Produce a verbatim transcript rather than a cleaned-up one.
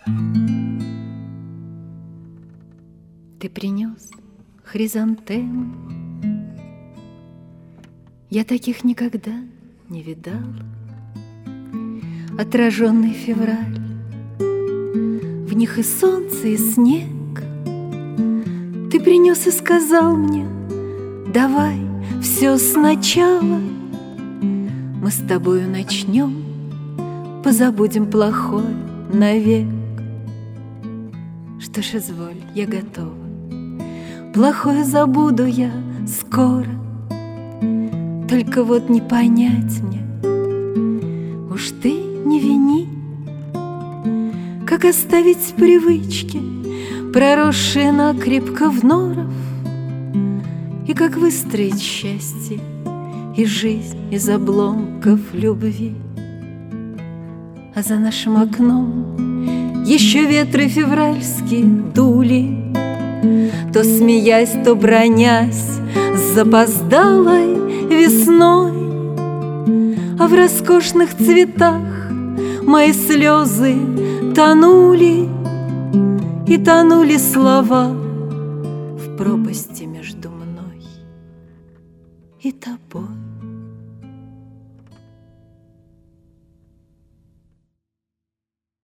Ты принес хризантемы, я таких никогда не видал. Отраженный февраль, в них и солнце, и снег. Ты принес и сказал мне: давай все сначала. Мы с тобою начнем, позабудем плохое навек. Что ж, изволь, я готова. Плохое забуду я скоро. Только вот не понять мне, уж ты не вини, как оставить привычки, проросшие накрепко в норов, и как выстроить счастье и жизнь из обломков любви. А за нашим окном еще ветры февральские дули, то смеясь, то бронясь с запоздалой весной. А в роскошных цветах мои слезы тонули, и тонули слова в пропасти между мной и тобой.